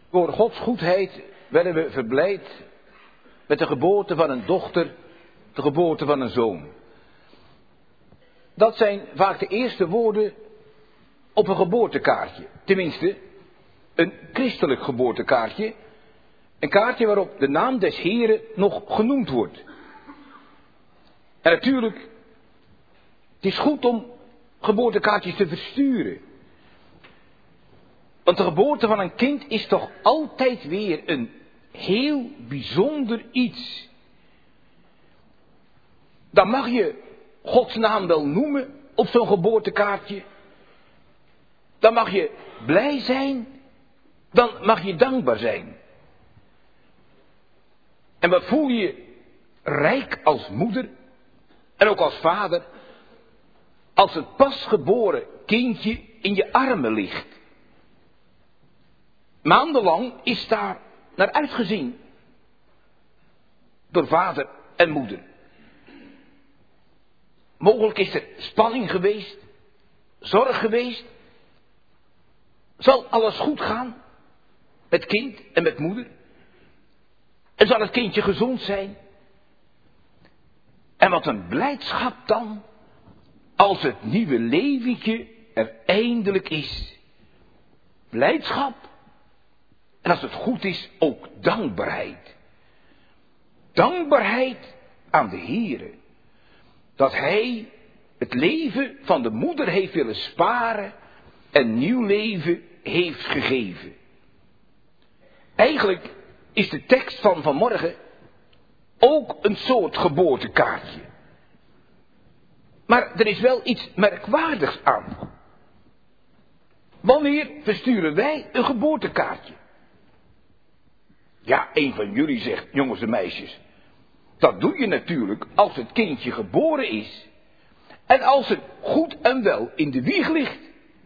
Door Gods goedheid werden we verblijd met de geboorte van een dochter, de geboorte van een zoon. Dat zijn vaak de eerste woorden op een geboortekaartje. Tenminste, een christelijk geboortekaartje. Een kaartje waarop de naam des Heren nog genoemd wordt. En natuurlijk, het is goed om geboortekaartjes te versturen. Want de geboorte van een kind is toch altijd weer een heel bijzonder iets. Dan mag je Gods naam wel noemen op zo'n geboortekaartje. Dan mag je blij zijn. Dan mag je dankbaar zijn. En wat voel je rijk als moeder en ook als vader als het pasgeboren kindje in je armen ligt. Maandenlang is daar naar uitgezien door vader en moeder. Mogelijk is er spanning geweest, zorg geweest. Zal alles goed gaan met kind en met moeder? En zal het kindje gezond zijn? En wat een blijdschap dan, als het nieuwe leventje er eindelijk is. Blijdschap. En als het goed is, ook dankbaarheid. Dankbaarheid aan de Heere. Dat Hij het leven van de moeder heeft willen sparen en nieuw leven heeft gegeven. Eigenlijk is de tekst van vanmorgen ook een soort geboortekaartje. Maar er is wel iets merkwaardigs aan. Wanneer versturen wij een geboortekaartje? Ja, een van jullie zegt, jongens en meisjes, dat doe je natuurlijk als het kindje geboren is en als het goed en wel in de wieg ligt.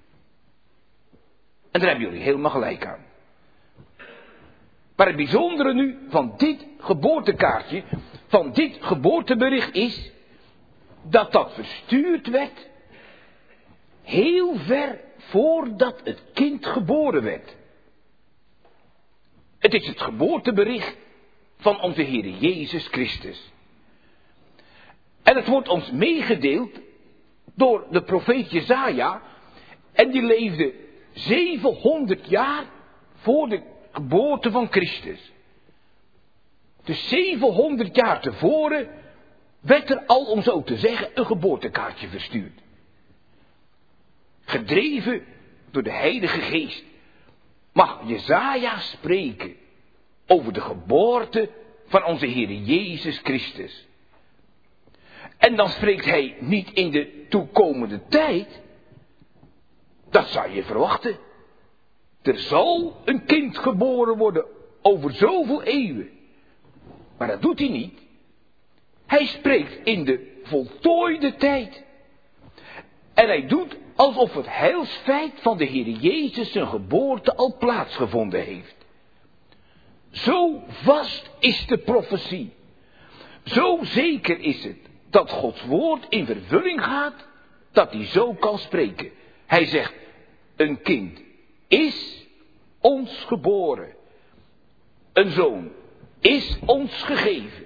En daar hebben jullie helemaal gelijk aan. Maar het bijzondere nu van dit geboortekaartje, van dit geboortebericht is dat dat verstuurd werd heel ver voordat het kind geboren werd. Het is het geboortebericht van onze Heer Jezus Christus. En het wordt ons meegedeeld door de profeet Jesaja. En die leefde 700 jaar voor de geboorte van Christus. Dus 700 jaar tevoren werd er al, om zo te zeggen, een geboortekaartje verstuurd. Gedreven door de Heilige Geest mag Jesaja spreken over de geboorte van onze Heer Jezus Christus. En dan spreekt hij niet in de toekomende tijd. Dat zou je verwachten. Er zal een kind geboren worden over zoveel eeuwen. Maar dat doet hij niet. Hij spreekt in de voltooide tijd. En hij doet alsof het heilsfeit van de Heer Jezus zijn geboorte al plaatsgevonden heeft. Zo vast is de profetie. Zo zeker is het dat Gods woord in vervulling gaat, dat hij zo kan spreken. Hij zegt, een kind is ons geboren. Een zoon is ons gegeven.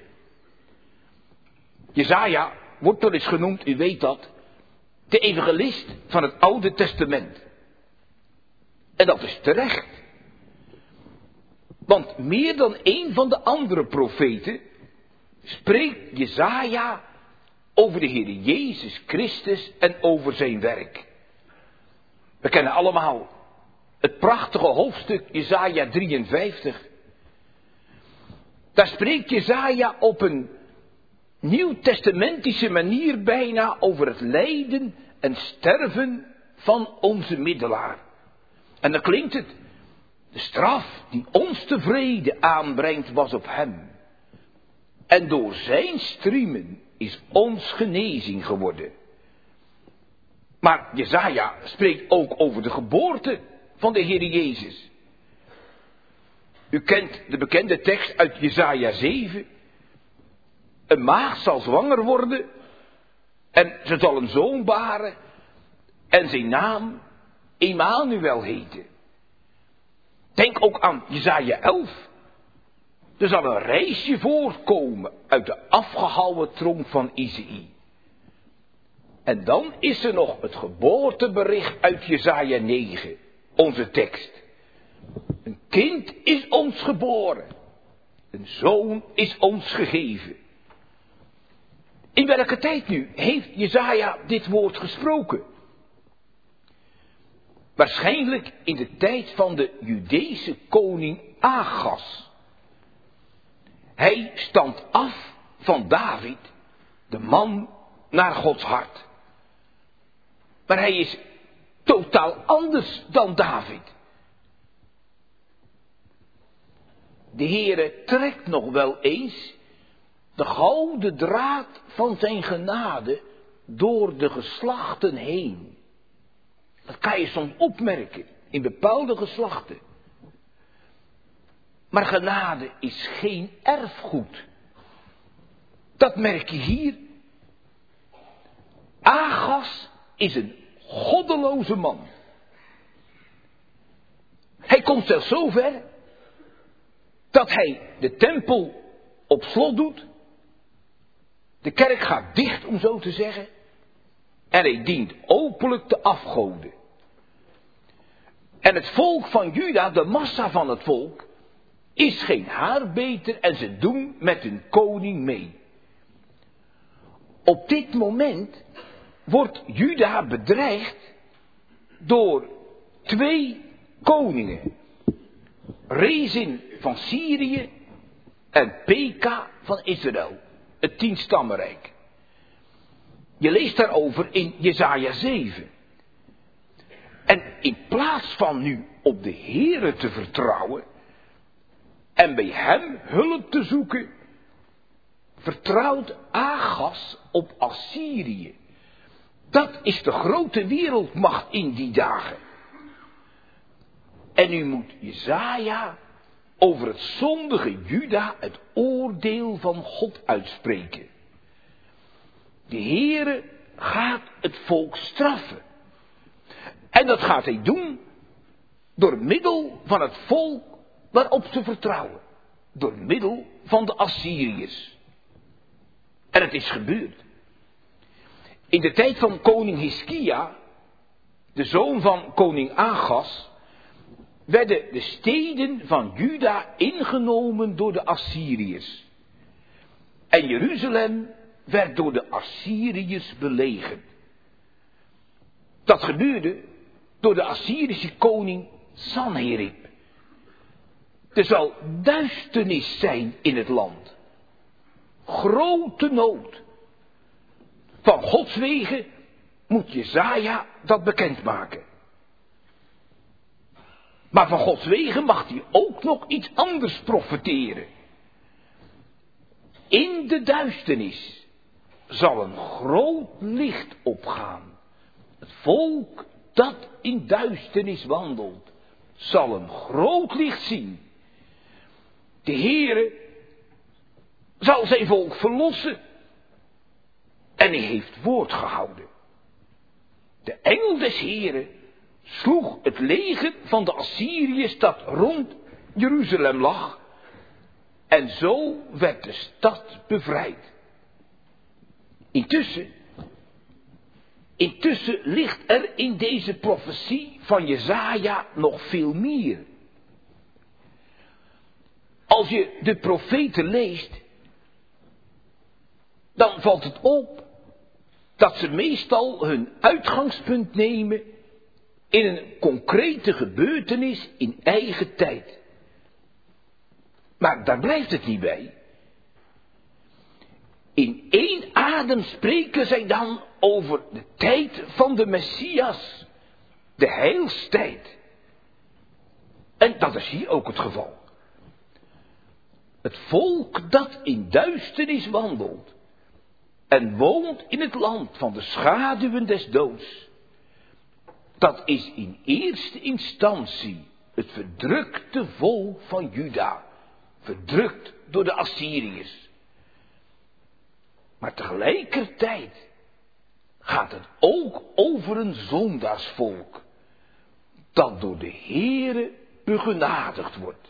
Jesaja wordt wel eens genoemd, u weet dat, de evangelist van het Oude Testament. En dat is terecht. Want meer dan één van de andere profeten spreekt Jesaja over de Heer Jezus Christus en over zijn werk. We kennen allemaal het prachtige hoofdstuk Jesaja 53. Daar spreekt Jesaja op een nieuwtestamentische manier bijna over het lijden en sterven van onze middelaar. En dan klinkt het, de straf die ons de vrede aanbrengt was op hem. En door zijn striemen is ons genezing geworden. Maar Jesaja spreekt ook over de geboorte van de Heer Jezus. U kent de bekende tekst uit Jesaja 7. Een maagd zal zwanger worden en ze zal een zoon baren en zijn naam Emmanuel heten. Denk ook aan Jesaja 11. Er zal een reisje voortkomen uit de afgehouwen tronk van Isaïe. En dan is er nog het geboortebericht uit Jesaja 9, onze tekst. Een kind is ons geboren, een zoon is ons gegeven. In welke tijd nu heeft Jesaja dit woord gesproken? Waarschijnlijk in de tijd van de Judeese koning Agas. Hij stamt af van David, de man naar Gods hart. Maar hij is totaal anders dan David. De Heere trekt nog wel eens de gouden draad van zijn genade door de geslachten heen. Dat kan je soms opmerken in bepaalde geslachten. Maar genade is geen erfgoed. Dat merk je hier. Agas is een goddeloze man. Hij komt zelfs zo ver dat hij de tempel op slot doet. De kerk gaat dicht, om zo te zeggen. En hij dient openlijk de afgoden. En het volk van Juda, de massa van het volk, is geen haar beter en ze doen met hun koning mee. Op dit moment wordt Juda bedreigd door 2 koningen. Rezin van Syrië en Peka van Israël, het 10-stammenrijk. Je leest daarover in Jesaja 7. En in plaats van nu op de Heere te vertrouwen en bij hem hulp te zoeken, vertrouwt Agas op Assyrië. Dat is de grote wereldmacht in die dagen. En nu moet Jesaja over het zondige Juda het oordeel van God uitspreken. De Heere gaat het volk straffen. En dat gaat hij doen door middel van het volk waarop ze vertrouwen. Door middel van de Assyriërs. En het is gebeurd. In de tijd van koning Hiskia, de zoon van koning Agas, werden de steden van Juda ingenomen door de Assyriërs. En Jeruzalem werd door de Assyriërs belegerd. Dat gebeurde door de Assyrische koning Sanherib. Er zal duisternis zijn in het land. Grote nood. Van Gods wegen moet Jesaja dat bekendmaken. Maar van Gods wegen mag hij ook nog iets anders profeteren. In de duisternis zal een groot licht opgaan. Het volk dat in duisternis wandelt, zal een groot licht zien. De Heere zal zijn volk verlossen. En hij heeft woord gehouden. De engel des Heeren sloeg het leger van de Assyriërs dat rond Jeruzalem lag. En zo werd de stad bevrijd. Intussen ligt er in deze profetie van Jesaja nog veel meer. Als je de profeten leest, dan valt het op dat ze meestal hun uitgangspunt nemen in een concrete gebeurtenis in eigen tijd. Maar daar blijft het niet bij. In één adem spreken zij dan over de tijd van de Messias, de heilstijd. En dat is hier ook het geval. Het volk dat in duisternis wandelt en woont in het land van de schaduwen des doods, dat is in eerste instantie het verdrukte volk van Juda, verdrukt door de Assyriërs. Maar tegelijkertijd gaat het ook over een zondaarsvolk, dat door de Heere begenadigd wordt.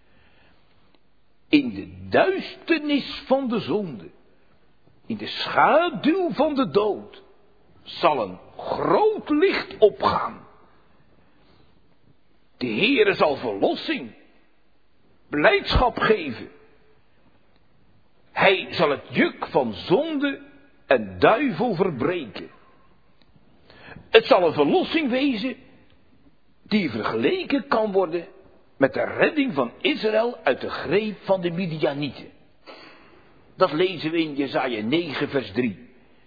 In de duisternis van de zonde, in de schaduw van de dood, zal een groot licht opgaan. De Heere zal verlossing, blijdschap geven. Hij zal het juk van zonde en duivel verbreken. Het zal een verlossing wezen die vergeleken kan worden met de redding van Israël uit de greep van de Midianieten. Dat lezen we in Jesaja 9 vers 3.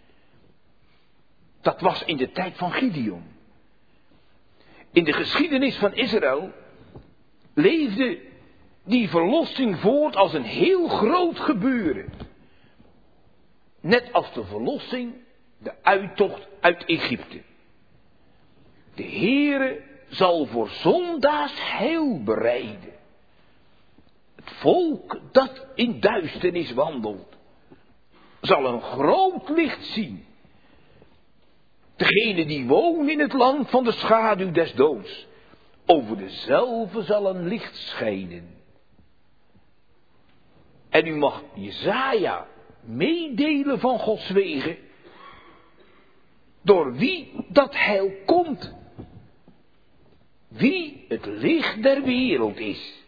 Dat was in de tijd van Gideon. In de geschiedenis van Israël leefde die verlossing voort als een heel groot gebeuren. Net als de verlossing, de uittocht uit Egypte. De Heere zal voor zondaars heil bereiden. Het volk dat in duisternis wandelt, zal een groot licht zien. Degene die woont in het land van de schaduw des doods, over dezelfde zal een licht schijnen. En u mag Jesaja meedelen van Gods wegen, door wie dat heil komt. Wie het licht der wereld is.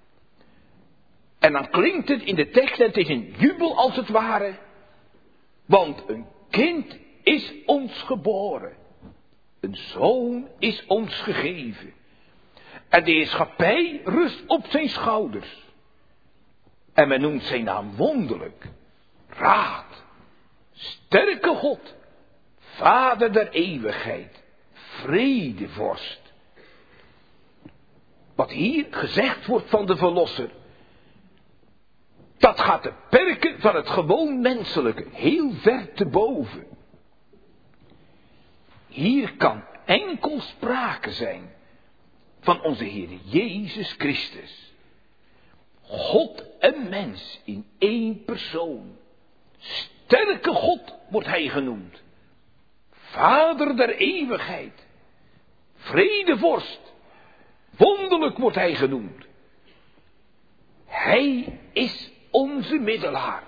En dan klinkt het in de tekst, en het is een jubel als het ware. Want een kind is ons geboren. Een zoon is ons gegeven. En de heerschappij rust op zijn schouders. En men noemt zijn naam wonderlijk. Raad. Sterke God. Vader der eeuwigheid. Vredevorst. Wat hier gezegd wordt van de Verlosser, dat gaat de perken van het gewoon menselijke heel ver te boven. Hier kan enkel sprake zijn van onze Heer Jezus Christus. God en mens in één persoon. Sterke God wordt hij genoemd. Vader der eeuwigheid. Vredevorst. Wonderlijk wordt hij genoemd. Hij is onze middelaar.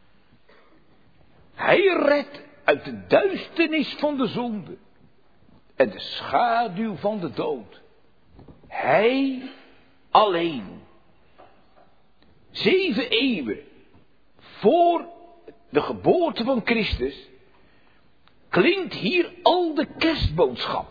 Hij redt uit de duisternis van de zonde en de schaduw van de dood. Hij alleen. 7 eeuwen voor de geboorte van Christus klinkt hier al de kerstboodschap.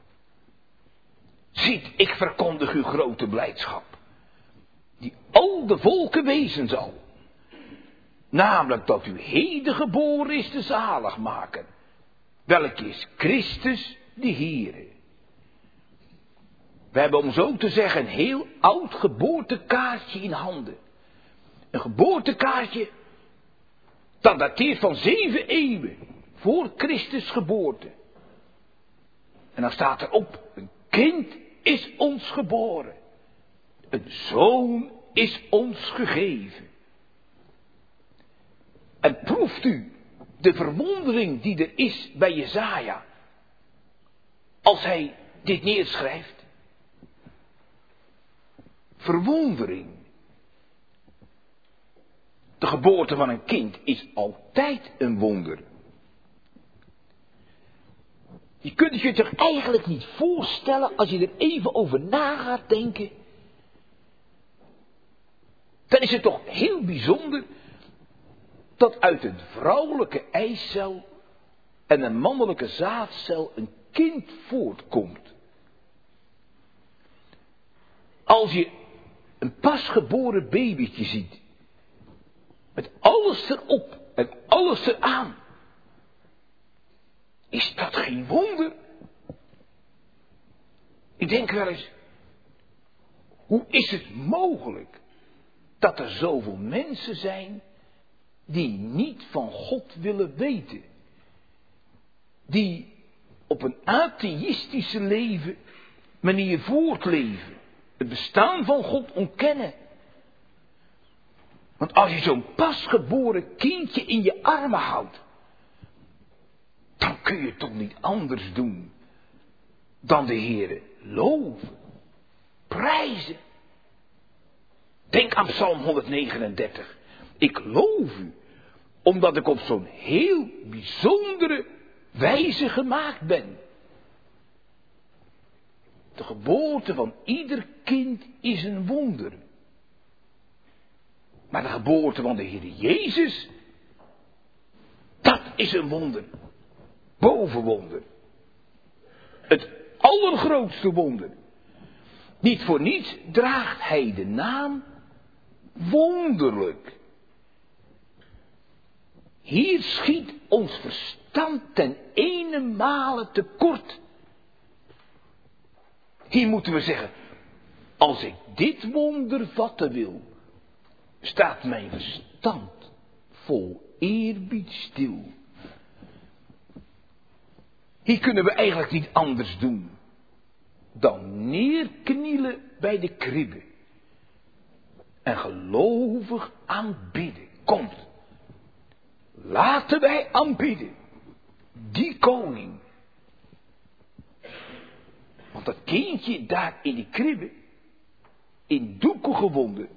Ziet, ik verkondig uw grote blijdschap, die al de volken wezen zal. Namelijk dat u heden geboren is de zaligmaker, welke is Christus de Heere. We hebben, om zo te zeggen, een heel oud geboortekaartje in handen. Een geboortekaartje dat dateert van 7 eeuwen voor Christus geboorte. En dan staat erop, een kind is ons geboren. Een zoon is ons gegeven. En proeft u de verwondering die er is bij Jesaja als hij dit neerschrijft? Verwondering. De geboorte van een kind is altijd een wonder. Je kunt het je toch eigenlijk niet voorstellen als je er even over na gaat denken. Dan is het toch heel bijzonder dat uit een vrouwelijke eicel en een mannelijke zaadcel een kind voortkomt. Als je een pasgeboren babytje ziet, met alles erop en alles eraan, is dat geen wonder? Ik denk wel eens, hoe is het mogelijk dat er zoveel mensen zijn die niet van God willen weten? Die op een atheïstische manier voortleven. Het bestaan van God ontkennen. Want als je zo'n pasgeboren kindje in je armen houdt, dan kun je toch niet anders doen dan de Heere loven. prijzen. Denk aan Psalm 139. Ik loof u, omdat ik op zo'n heel bijzondere wijze gemaakt ben. De geboorte van ieder kind is een wonder. Maar de geboorte van de Heer Jezus, dat is een wonder. Bovenwonder. Het allergrootste wonder. Niet voor niets draagt hij de naam wonderlijk. Hier schiet ons verstand ten ene tekort. Hier moeten we zeggen, als ik dit wonder vatten wil, staat mijn verstand vol eerbied stil. Hier kunnen we eigenlijk niet anders doen dan neerknielen bij de kribbe en gelovig aanbidden. Komt, laten wij aanbidden die koning. Want dat kindje daar in die kribbe, in doeken gewonden,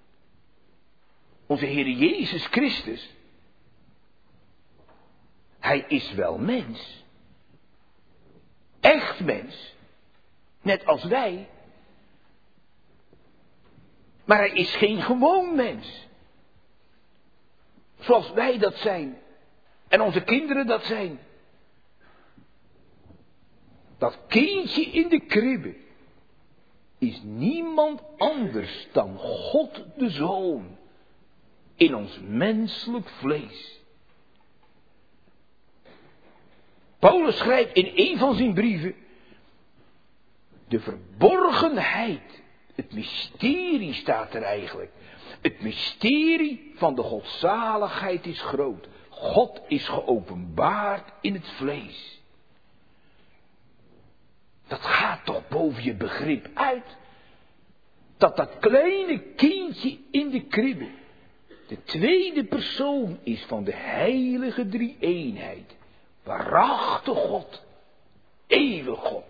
onze Heer Jezus Christus, hij is wel mens, echt mens, net als wij, maar hij is geen gewoon mens, zoals wij dat zijn en onze kinderen dat zijn. Dat kindje in de kribbe is niemand anders dan God de Zoon in ons menselijk vlees. Paulus schrijft in een van zijn brieven, de verborgenheid, het mysterie staat er eigenlijk. Het mysterie van de godzaligheid is groot. God is geopenbaard in het vlees. Dat gaat toch boven je begrip uit. Dat kleine kindje in de kribbe de tweede persoon is van de heilige drie-eenheid. Waarachtig God, eeuwig God.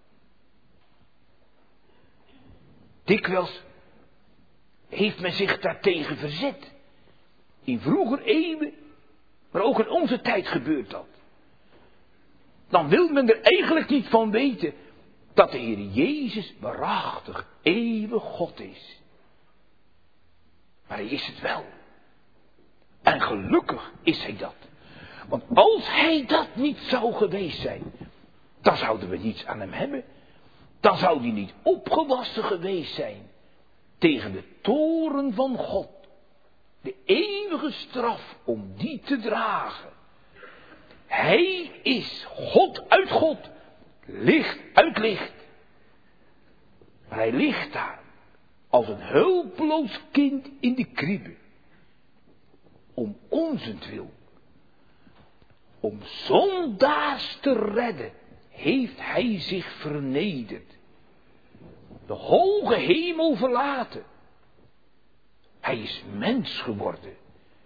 Dikwijls heeft men zich daartegen verzet. In vroeger eeuwen, maar ook in onze tijd gebeurt dat. Dan wil men er eigenlijk niet van weten dat de Heer Jezus waarachtig eeuwig God is. Maar hij is het wel. En gelukkig is hij dat. Want als hij dat niet zou geweest zijn, dan zouden we niets aan hem hebben. Dan zou hij niet opgewassen geweest zijn tegen de toorn van God. De eeuwige straf om die te dragen. Hij is God uit God, licht uit licht. Maar hij ligt daar als een hulpeloos kind in de kribbe. Om onzentwil. Om zondaars te redden heeft hij zich vernederd. De hoge hemel verlaten. Hij is mens geworden.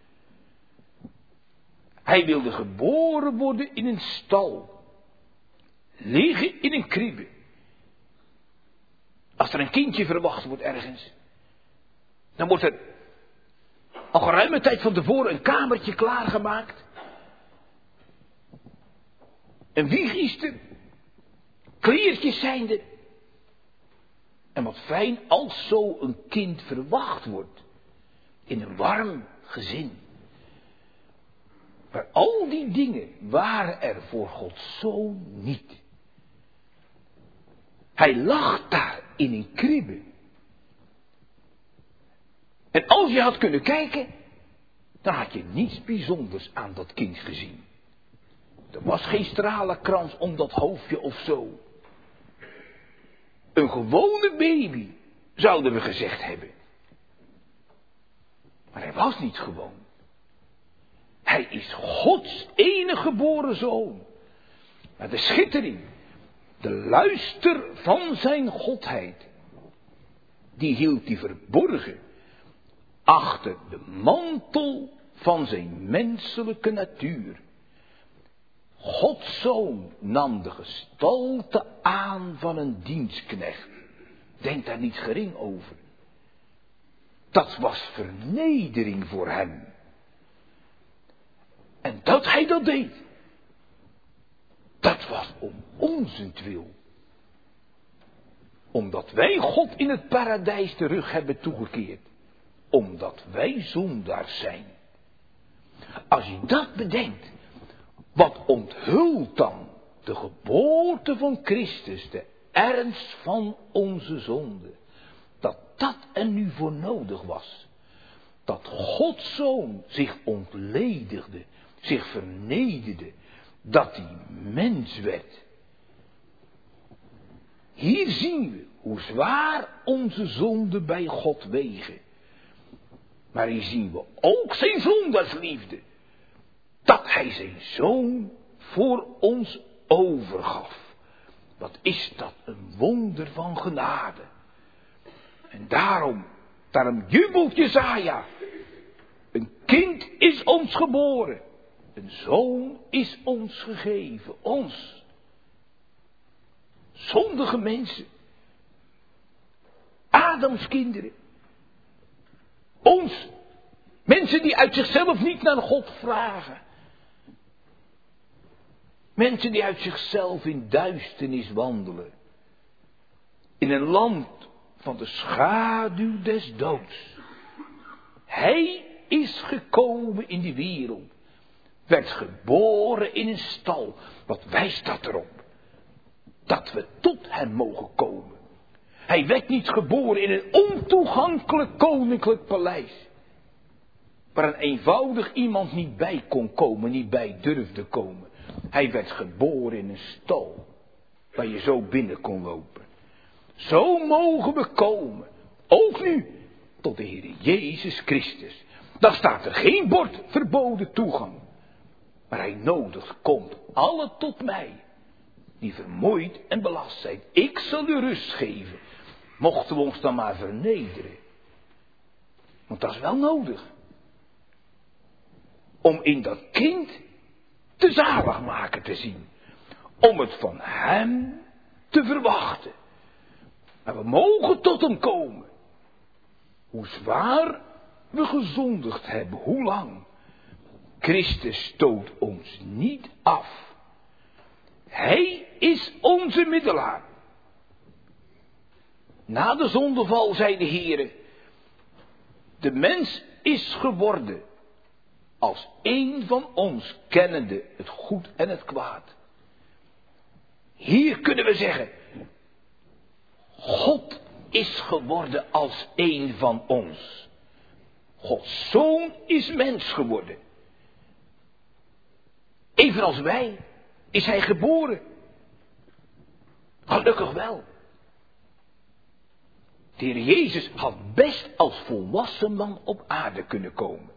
Hij wilde geboren worden in een stal. Liggen in een kribbe. Als er een kindje verwacht wordt ergens, dan wordt er al geruime tijd van tevoren een kamertje klaargemaakt. Een wieg is er. Kleertjes zijn er. En wat fijn als zo een kind verwacht wordt. In een warm gezin. Maar al die dingen waren er voor Gods Zoon niet. Hij lag daar in een kribbe. En als je had kunnen kijken, dan had je niets bijzonders aan dat kind gezien. Er was geen stralenkrans om dat hoofdje of zo. Een gewone baby, zouden we gezegd hebben. Maar hij was niet gewoon. Hij is Gods enige geboren zoon. Maar de schittering, de luister van zijn godheid, die hield hij verborgen achter de mantel van zijn menselijke natuur. Gods zoon nam de gestalte aan van een dienstknecht. Denk daar niet gering over. Dat was vernedering voor hem. En dat hij dat deed, dat was om onzentwil. Omdat wij God in het paradijs de rug hebben toegekeerd. Omdat wij zondaars zijn. Als je dat bedenkt, wat onthult dan de geboorte van Christus, de ernst van onze zonde. Dat er nu voor nodig was. Dat Gods Zoon zich ontledigde, zich vernederde, dat hij mens werd. Hier zien we hoe zwaar onze zonden bij God wegen. Maar hier zien we ook zijn zondaarsliefde. Dat hij zijn Zoon voor ons overgaf. Wat is dat een wonder van genade. En daarom jubelt Jesaja. Een kind is ons geboren. Een zoon is ons gegeven. Ons. Zondige mensen. Adams kinderen. Ons. Mensen die uit zichzelf niet naar God vragen. Mensen die uit zichzelf in duisternis wandelen. In een land van de schaduw des doods. Hij is gekomen in die wereld. Werd geboren in een stal. Wat wijst dat erop? Dat we tot hem mogen komen. Hij werd niet geboren in een ontoegankelijk koninklijk paleis. Waar een eenvoudig iemand niet bij kon komen, niet bij durfde komen. Hij werd geboren in een stal. Waar je zo binnen kon lopen. Zo mogen we komen. Ook nu. Tot de Heer Jezus Christus. Dan staat er geen bord verboden toegang. Maar hij nodigt, komt alle tot mij. Die vermoeid en belast zijn. Ik zal u rust geven. Mochten we ons dan maar vernederen. Want dat is wel nodig. Om in dat kind de zaligmaker te zien. Om het van hem te verwachten. Maar we mogen tot hem komen. Hoe zwaar we gezondigd hebben. Hoe lang. Christus stoot ons niet af. Hij is onze middelaar. Na de zondeval zei de Heere. De mens is geworden. Als een van ons kennende het goed en het kwaad. Hier kunnen we zeggen. God is geworden als een van ons. Gods Zoon is mens geworden. Evenals wij is hij geboren. Gelukkig wel. De Heer Jezus had best als volwassen man op aarde kunnen komen.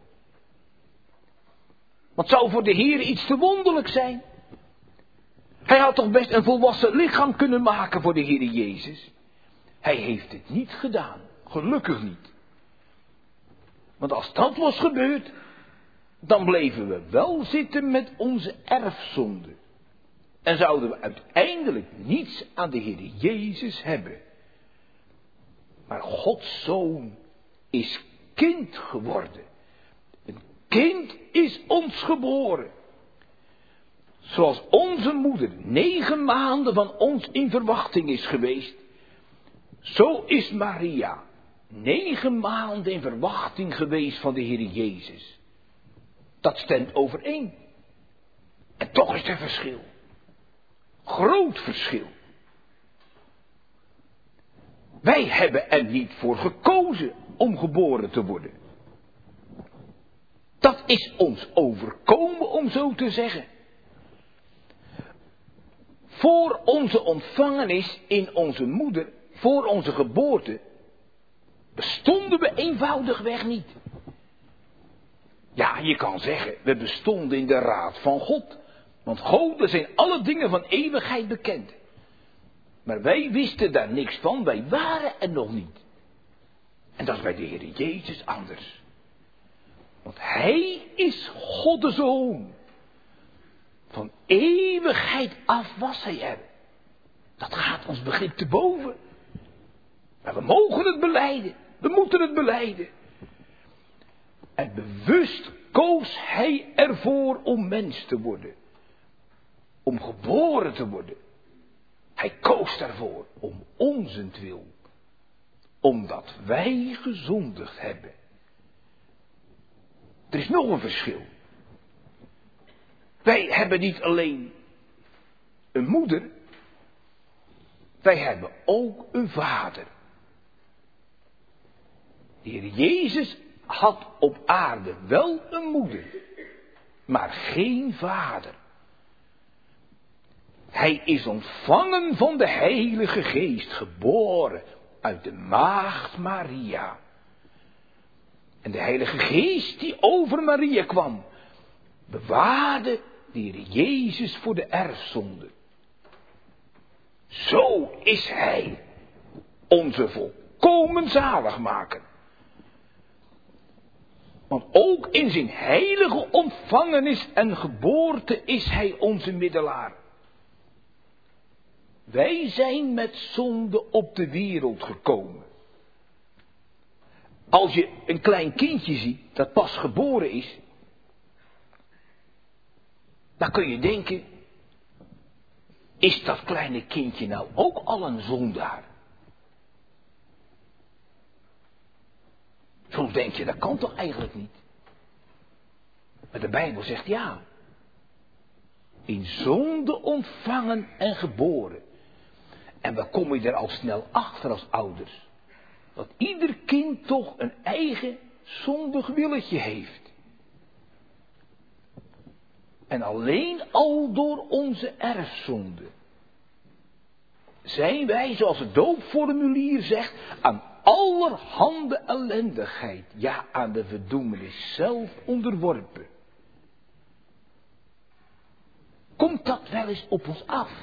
Want zou voor de Heer iets te wonderlijk zijn? Hij had toch best een volwassen lichaam kunnen maken voor de Heer Jezus? Hij heeft het niet gedaan. Gelukkig niet. Want als dat was gebeurd, dan bleven we wel zitten met onze erfzonde. En zouden we uiteindelijk niets aan de Heer Jezus hebben. Maar Gods Zoon is kind geworden. Een kind is ons geboren. Zoals onze moeder 9 maanden van ons in verwachting is geweest. Zo is Maria 9 maanden in verwachting geweest van de Heer Jezus. Dat stemt overeen. En toch is er verschil. Groot verschil. Wij hebben er niet voor gekozen om geboren te worden. Dat is ons overkomen, om zo te zeggen. Voor onze ontvangenis in onze moeder, voor onze geboorte, bestonden we eenvoudigweg niet. Ja, je kan zeggen, we bestonden in de raad van God. Want Gode zijn alle dingen van eeuwigheid bekend. Maar wij wisten daar niks van, wij waren er nog niet. En dat is bij de Heer Jezus anders. Want Hij is God de Zoon. Van eeuwigheid af was Hij er. Dat gaat ons begrip te boven. Maar we mogen het belijden. We moeten het belijden. En bewust koos hij ervoor om mens te worden. Om geboren te worden. Hij koos daarvoor om onzentwil. Omdat wij gezondigd hebben. Er is nog een verschil. Wij hebben niet alleen een moeder. Wij hebben ook een vader. De Heer Jezus had op aarde wel een moeder. Maar geen vader. Hij is ontvangen van de Heilige Geest. Geboren uit de maagd Maria. En de Heilige Geest die over Maria kwam. Bewaarde de Heer Jezus voor de erfzonde. Zo is Hij onze volkomen zaligmaker. Want ook in zijn heilige ontvangenis en geboorte is Hij onze middelaar. Wij zijn met zonde op de wereld gekomen. Als je een klein kindje ziet dat pas geboren is, dan kun je denken, is dat kleine kindje nou ook al een zondaar? Soms denk je, dat kan toch eigenlijk niet? Maar de Bijbel zegt ja. In zonde ontvangen en geboren. En dan kom je er al snel achter als ouders. Dat ieder kind toch een eigen zondig willetje heeft. En alleen al door onze erfzonde zijn wij, zoals het doopformulier zegt, aan allerhande ellendigheid, ja aan de verdoemenis zelf onderworpen. Komt dat wel eens op ons af?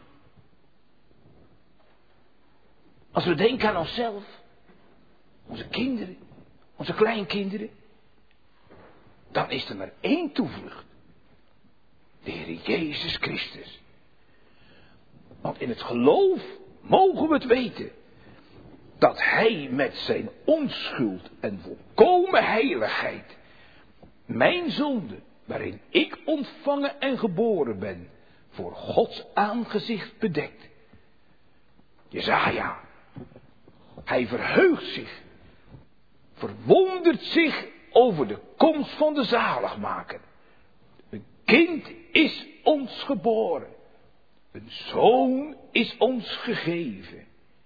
Als we denken aan onszelf, onze kinderen, onze kleinkinderen, dan is er maar één toevlucht. De Heer Jezus Christus. Want in het geloof mogen we het weten. Dat Hij met zijn onschuld en volkomen heiligheid mijn zonde, waarin ik ontvangen en geboren ben, voor Gods aangezicht bedekt. Jesaja, hij verheugt zich, verwondert zich over de komst van de zaligmaker. Een kind is ons geboren, een zoon is ons gegeven.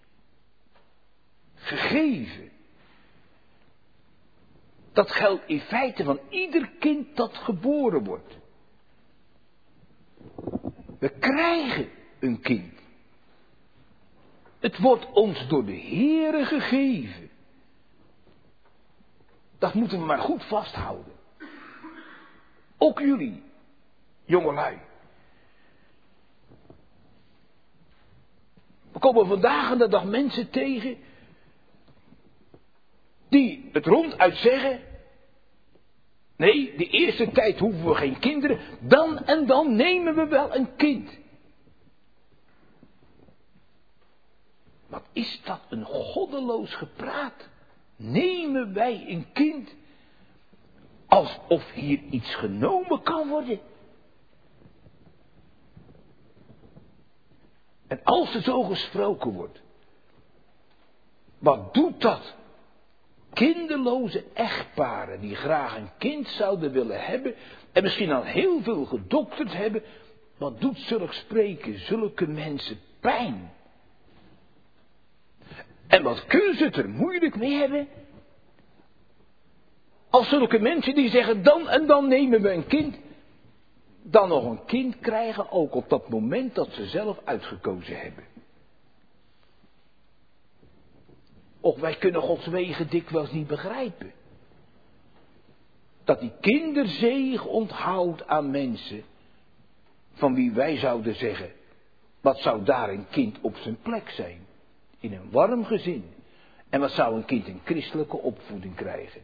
Gegeven. Dat geldt in feite van ieder kind dat geboren wordt. We krijgen een kind. Het wordt ons door de Heere gegeven. Dat moeten we maar goed vasthouden. Ook jullie, jongelui. We komen vandaag aan de dag mensen tegen die het ronduit zeggen, nee, de eerste tijd hoeven we geen kinderen, dan en dan nemen we wel een kind. Wat is dat een goddeloos gepraat? Nemen wij een kind? Alsof hier iets genomen kan worden. En als er zo gesproken wordt, wat doet dat? Kinderloze echtparen die graag een kind zouden willen hebben en misschien al heel veel gedokterd hebben, wat doet zulk spreken, zulke mensen pijn? En wat kunnen ze het er moeilijk mee hebben? Als zulke mensen die zeggen dan en dan nemen we een kind, dan nog een kind krijgen ook op dat moment dat ze zelf uitgekozen hebben. Och, wij kunnen Gods wegen dikwijls niet begrijpen. Dat die kinderzege onthoudt aan mensen van wie wij zouden zeggen, wat zou daar een kind op zijn plek zijn? In een warm gezin. En wat zou een kind een christelijke opvoeding krijgen?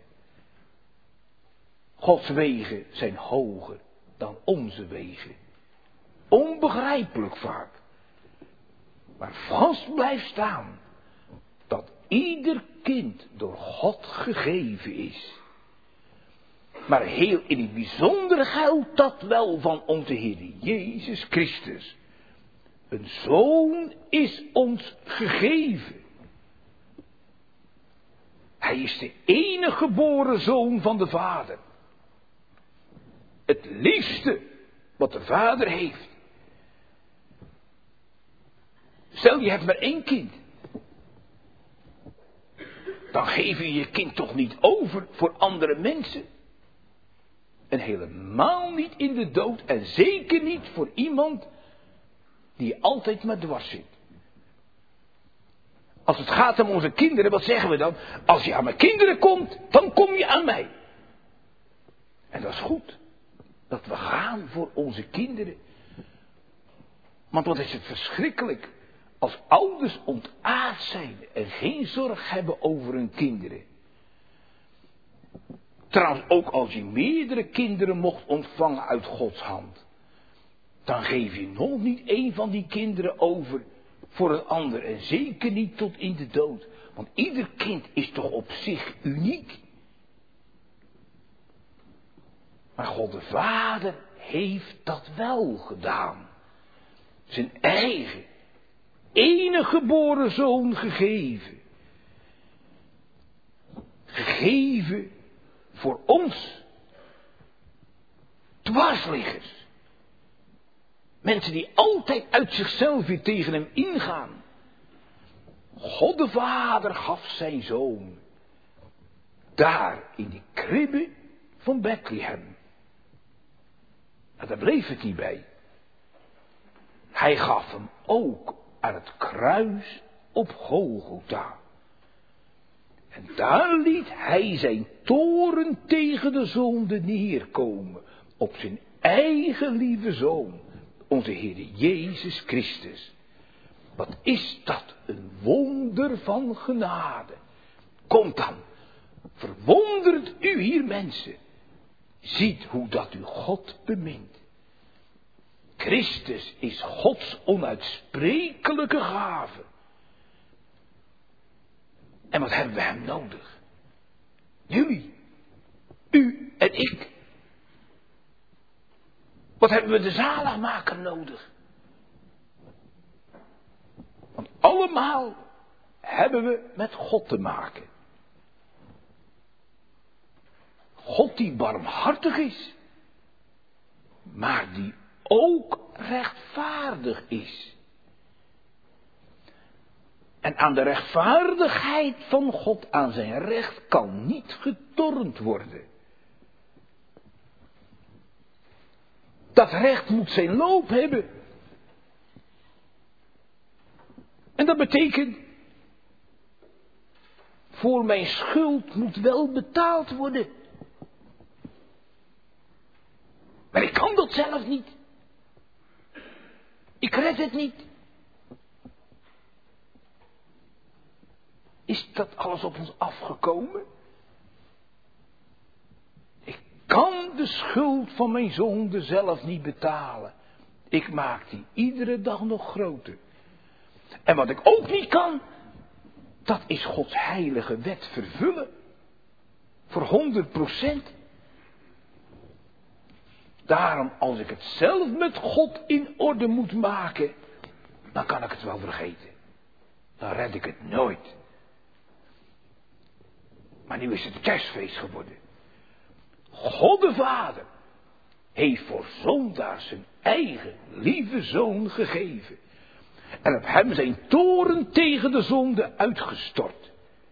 Gods wegen zijn hoger dan onze wegen. Onbegrijpelijk vaak. Maar vast blijft staan dat ieder kind door God gegeven is. Maar heel in het bijzonder geldt dat wel van onze Heer Jezus Christus. Een zoon is ons gegeven. Hij is de enige geboren zoon van de Vader. Het liefste wat de Vader heeft. Stel je hebt maar één kind. Dan geef je je kind toch niet over voor andere mensen. En helemaal niet in de dood. En zeker niet voor iemand die altijd maar dwars zit. Als het gaat om onze kinderen, wat zeggen we dan? Als je aan mijn kinderen komt, dan kom je aan mij. En dat is goed. Dat we gaan voor onze kinderen. Want wat is het verschrikkelijk. Als ouders ontaard zijn en geen zorg hebben over hun kinderen. Trouwens, ook als je meerdere kinderen mocht ontvangen uit Gods hand. Dan geef je nog niet één van die kinderen over voor een ander. En zeker niet tot in de dood. Want ieder kind is toch op zich uniek. Maar God de Vader heeft dat wel gedaan. Zijn eigen, enige geboren zoon gegeven. Gegeven voor ons. Dwarsliggers. Mensen die altijd uit zichzelf weer tegen hem ingaan. God de Vader gaf zijn zoon. Daar in die kribbe van Bethlehem. Maar daar bleef het niet bij. Hij gaf hem ook aan het kruis op Golgotha. En daar liet hij zijn toorn tegen de zonde neerkomen. Op zijn eigen lieve zoon. Onze Heer Jezus Christus. Wat is dat een wonder van genade. Komt dan. Verwondert u hier mensen. Ziet hoe dat u God bemint. Christus is Gods onuitsprekelijke gave. En wat hebben we hem nodig? Jullie. U en ik. Wat hebben we de zaligmaker nodig? Want allemaal hebben we met God te maken. God die barmhartig is. Maar die ook rechtvaardig is. En aan de rechtvaardigheid van God, aan zijn recht, kan niet getornd worden. Dat recht moet zijn loop hebben. En dat betekent, voor mijn schuld moet wel betaald worden. Maar ik kan dat zelf niet. Ik red het niet. Is dat alles op ons afgekomen? Ik kan de schuld van mijn zonde zelf niet betalen. Ik maak die iedere dag nog groter. En wat ik ook niet kan, dat is Gods heilige wet vervullen. Voor 100%. Daarom, als ik het zelf met God in orde moet maken, dan kan ik het wel vergeten. Dan red ik het nooit. Maar nu is het kerstfeest geworden. God de Vader heeft voor zondaars zijn eigen lieve zoon gegeven. En op hem zijn toorn tegen de zonde uitgestort.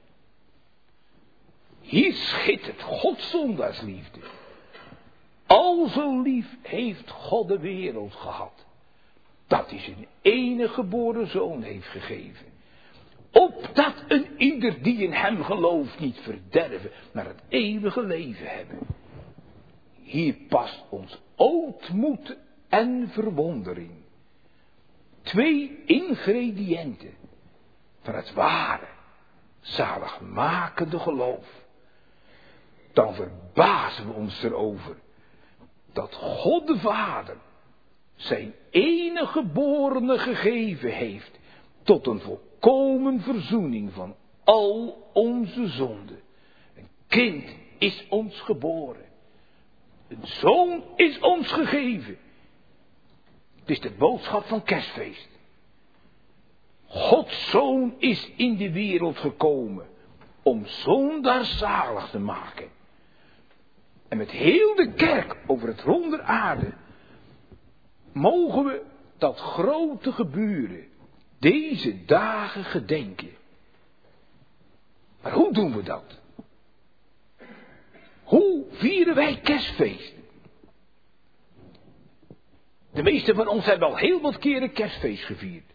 Hier schittert Gods zondaarsliefde. Al zo lief heeft God de wereld gehad. Dat hij zijn enige geboren zoon heeft gegeven. Opdat een ieder die in hem gelooft niet verderven, maar het eeuwige leven hebben. Hier past ons ootmoed en verwondering. 2 ingrediënten van het ware, zaligmakende geloof. Dan verbazen we ons erover dat God de Vader zijn enige geborene gegeven heeft tot een volkomen verzoening van al onze zonden. Een kind is ons geboren. Een zoon is ons gegeven. Het is de boodschap van Kerstfeest. Gods zoon is in de wereld gekomen om zondaars zalig te maken. En met heel de kerk over het rond der aarde mogen we dat grote gebeuren deze dagen gedenken. Maar hoe doen we dat? Hoe vieren wij Kerstfeest? De meesten van ons hebben al heel wat keren Kerstfeest gevierd.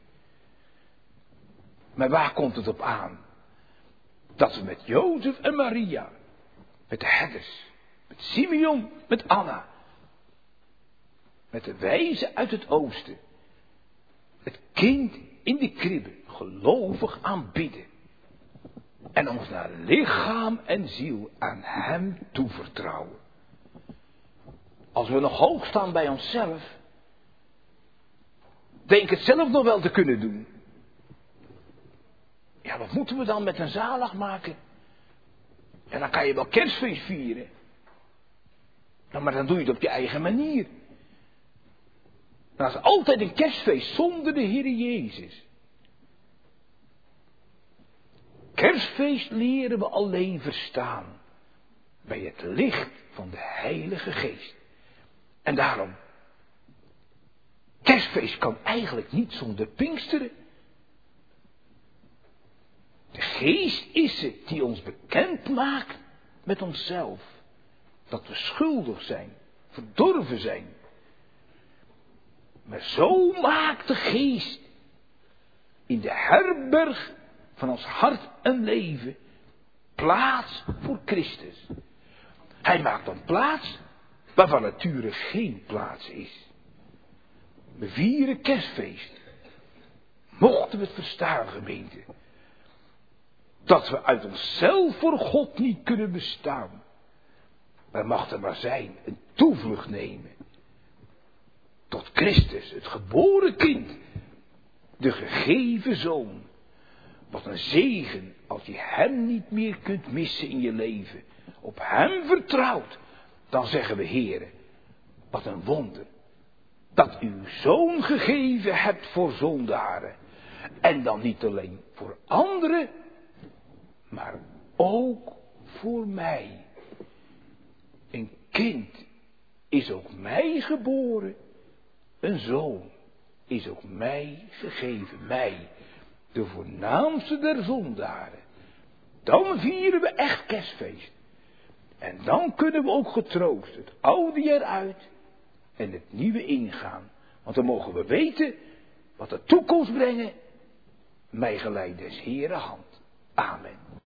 Maar waar komt het op aan? Dat we met Jozef en Maria, met de herders, met Simeon, met Anna, met de wijzen uit het oosten, het kind in de kribbe gelovig aanbidden. En ons naar lichaam en ziel aan hem toevertrouwen. Als we nog hoog staan bij onszelf, denk het zelf nog wel te kunnen doen. Ja, wat moeten we dan met een zalig maken? Ja, dan kan je wel Kerstfeest vieren. Nou, maar dan doe je het op je eigen manier. Dat is altijd een Kerstfeest zonder de Heer Jezus. Kerstfeest leren we alleen verstaan bij het licht van de Heilige Geest. En daarom, Kerstfeest kan eigenlijk niet zonder Pinksteren. De Geest is het die ons bekend maakt met onszelf. Dat we schuldig zijn, verdorven zijn. Maar zo maakt de Geest in de herberg van ons hart en leven plaats voor Christus. Hij maakt dan plaats waarvan natuurlijk geen plaats is. We vieren Kerstfeest. Mochten we het verstaan, gemeente. Dat we uit onszelf voor God niet kunnen bestaan. Maar mag er maar zijn, een toevlucht nemen. Tot Christus, het geboren kind. De gegeven zoon. Wat een zegen als je hem niet meer kunt missen in je leven. Op hem vertrouwt. Dan zeggen we, Heere, wat een wonder. Dat u uw zoon gegeven hebt voor zondaren. En dan niet alleen voor anderen. Maar ook voor mij. Een kind is ook mij geboren. Een zoon is ook mij gegeven. Mij, de voornaamste der zondaren. Dan vieren we echt Kerstfeest. En dan kunnen we ook getroost het oude jaar uit en het nieuwe ingaan. Want dan mogen we weten wat de toekomst brengen. Mij geleid des Heere hand. Amen.